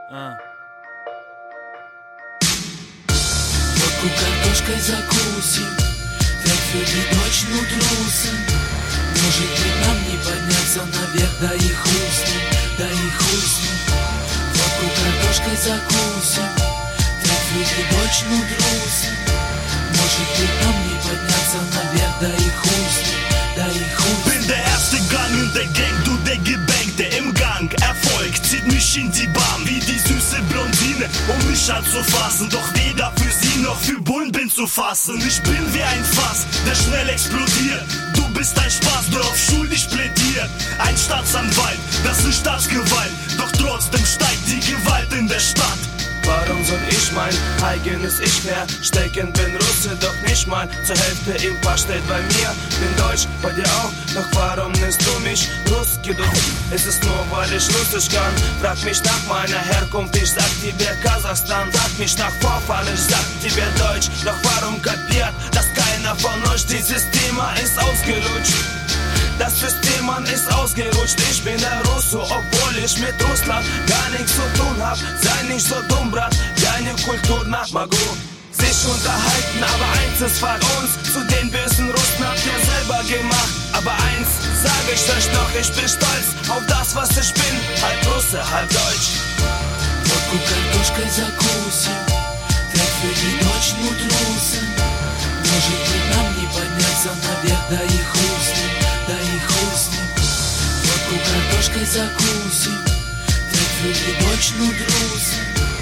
Водку картошкой закусим, трек für die Deutschen und Russen. Может быть нам не подняться наверх, да и хуй с ним, да и хуй с ним. Водку картошкой закусим, трек für die Deutschen und Russen. Может быть нам не подняться наверх, да и хуй с ним, da ich хуй. Bin der erste Gang in der Gang, du der Gebänkte im Gang. Erfolg zieht mich in die Bahn wie die süße Blondine, um mich anzufassen. Doch weder für sie noch für Bullen bin zu fassen. Ich bin wie ein Fass, der schnell explodiert. Du bist ein Spaß, der auf schuldig plädiert. Ein Staatsanwalt, das ist Staatsgewalt. Doch trotzdem steigt die Gewalt in der Stadt. Warum soll ich mein eigenes Ich verstecken? Bin Russe, doch nicht mal zur Hälfte im Pass steht bei mir. Bin Deutsch, bei dir auch, doch warum nennst du mich Ruski? Ist es nur, weil ich Russisch kann? Frag mich nach meiner Herkunft, ich sag dir Kasachstan. Sag mich nach Vorfahren, ich sag dir Deutsch. Doch warum kapiert das keiner von euch? Dieses Thema ist ausgelutscht. Das System, Mann, ist ausgerutscht. Ich bin der Russo, obwohl ich mit Russland gar nichts zu tun hab. Sei nicht so dumm, Brat, deine Kultur nach Magu sich unterhalten, aber eins ist Fakt, uns zu den bösen Russen habt ihr selber gemacht. Aber eins sag ich euch noch, ich bin stolz auf das, was ich bin. Halb Russe, halb Deutsch. Водку картошкой закусим, трек für die Deutschen und Russen. Может быть нам не подняться наверх, да и хуй с ним, да и хуй с ним. Водку картошкой закусим, трек für die Deutschen und Russen.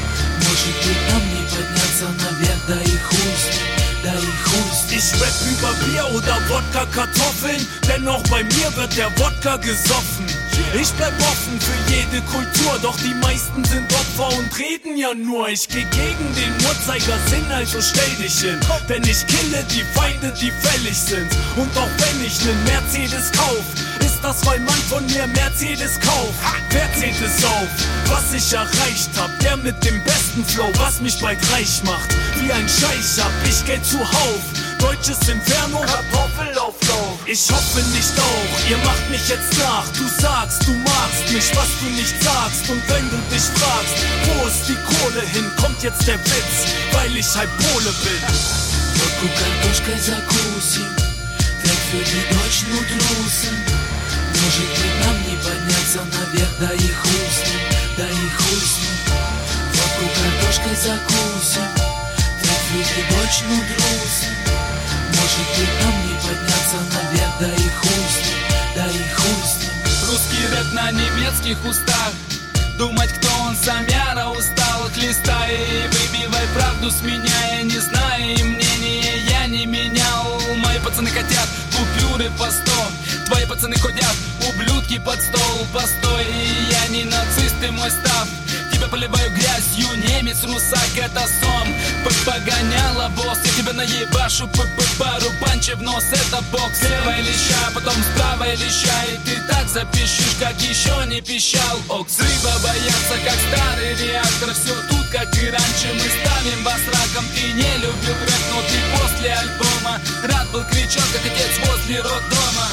Может быть нам не подняться наверх, да и хуй с ним, da ich хуй с ним. Ich rap über Bier oder Wodka Kartoffeln, denn auch bei mir wird der Wodka gesoffen. Ich bleib offen für jede Kultur, doch die meisten sind Opfer und reden ja nur. Ich geh gegen den Uhrzeigersinn, also stell dich hin, denn ich kille die Feinde, die fällig sind. Und auch wenn ich nen Mercedes kauf, ist das, weil man von mir Mercedes kauft. Wer zählt es auf, was ich erreicht hab? Der mit dem besten Flow, was mich bald reich macht. Wie ein Scheich hab ich Geld zuhauf. Deutsches Inferno, Kartoffelauflauf. Ich hoffe nicht auch, ihr macht mich jetzt nach. Du sagst, du magst mich, was du nicht sagst. Und wenn du dich fragst, wo ist die Kohle hin, kommt jetzt der Witz, weil ich halb Pole bin. Водку картошкой закусим, трек für die Deutschen und Russen. Может быть нам не подняться наверх, да и хуй с ним, да и хуй с ним. Водку картошкой закусим, трек für die Deutschen und Russen. Может быть нам не подняться наверх, да и хуй с ним, да и хуй с ним. Русский рэп на немецких устах. Думать, кто он сам, яро устал. Хлестай и выбивай правду с меня. Я не знаю, и мнение я не менял. Мои пацаны хотят купюры по 100. Твои пацаны ходят, ублюдки под стол. Постой, я не нацист, ты мой став. Тебя поливаю грязью, немец, русак, это сон. Погоняла босс, я тебя наебашу. Пару панчи в нос, это бокс. Слева леща, потом справа леща. И ты так запишешь, как еще не пищал. Взрыва боятся, как старый реактор. Все тут, как и раньше, мы ставим вас раком. Ты не любил рэп, но ты после альбома рад был кричать, как отец возле роддома.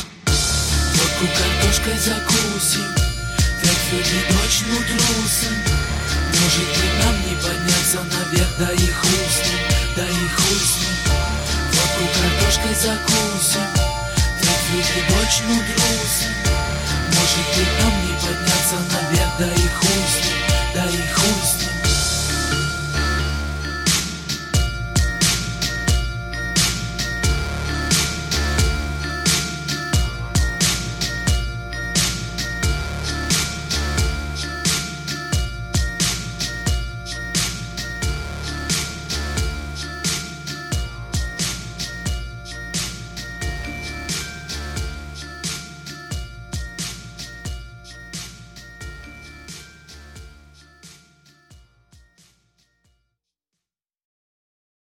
Водку картошкой закусим, трек für die Deutschen und Russen. Может быть нам не подняться наверх, да и хуй с ним, да и хуй с ним. Водку картошкой закусим, трек für die Deutschen und Russen. Может быть нам не подняться наверх, да и хуй с ним.